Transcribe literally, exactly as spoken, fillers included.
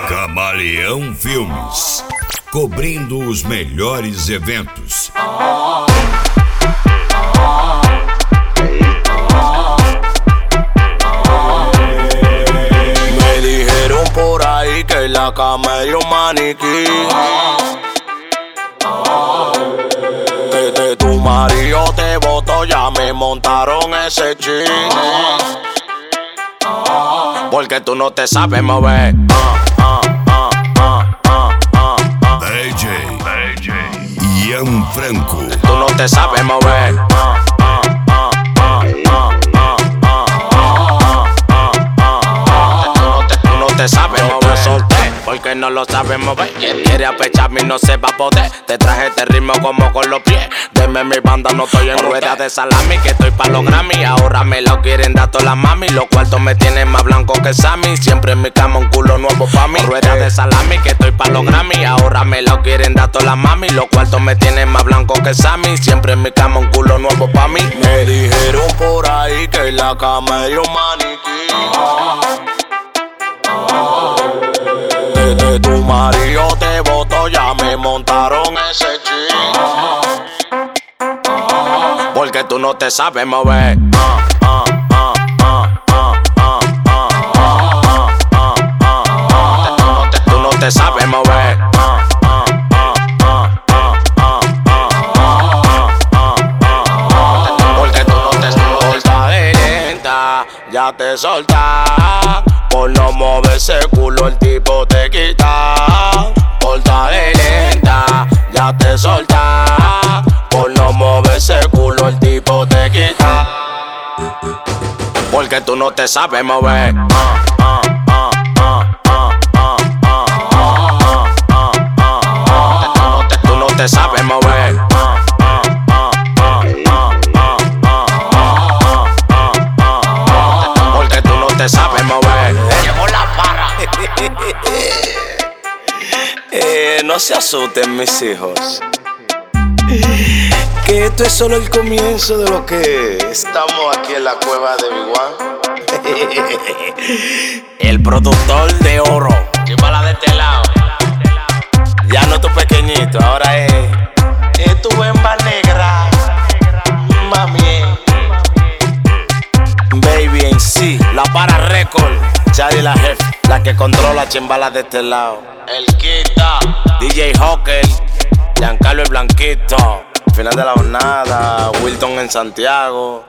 Camaleão Filmes, cobrindo os melhores eventos. Me dijeron por ahí que la cama es un maniquí, que de tu marido te botó, ya me montaron ese chin. Porque tú no te sabes mover. D J Ian Franco. Tú no te sabes mover. Tú no te sabes mover. Solté porque no lo sabes mover. Quien quiere apecharme y no se va a poder. Te traje este ritmo como con los pies. Deme mi banda, no estoy en rueda de salami, que estoy pa' los Grammy. Ahora me lo quieren dar todas las mami. Los cuartos me tienen más blanco que Sammy. Siempre en mi cama un culo nuevo pa' mí. Rueda de salami, que estoy pa' los Grammy. Ahora me lo quieren dar todas las mami. Los cuartos me tienen más blanco que Sammy. Siempre en mi cama un culo nuevo pa' mí. Me dijeron por ahí que la cama es un maniquí, que de tu marido te botó, ya me montaron ese chin. Porque tú no te sabes mover. Tú no te sabes mover. Porque tú no te soltas de lenta, ya te soltas. Por no mover ese culo el tipo te quita. Porta de lenta, ya te soltas. Por no mover ese culo el tipo te quita. Porque tú no te sabes mover. Tú no te sabes mover. Porque tú no te sabes mover. Llegó la para. eh, no se asusten, mis hijos, que esto es solo el comienzo de lo que estamos aquí en la cueva de Big One. El productor de oro. Chimbala de este lado. Ya no tu pequeñito, ahora es, es tu hembra negra. Mami, Baby en sí, la para record. Charlie la jefe, la que controla chimbala de este lado. El Quita, D J Hawker, Giancarlo el Blanquito. Final de la jornada, Wilton en Santiago.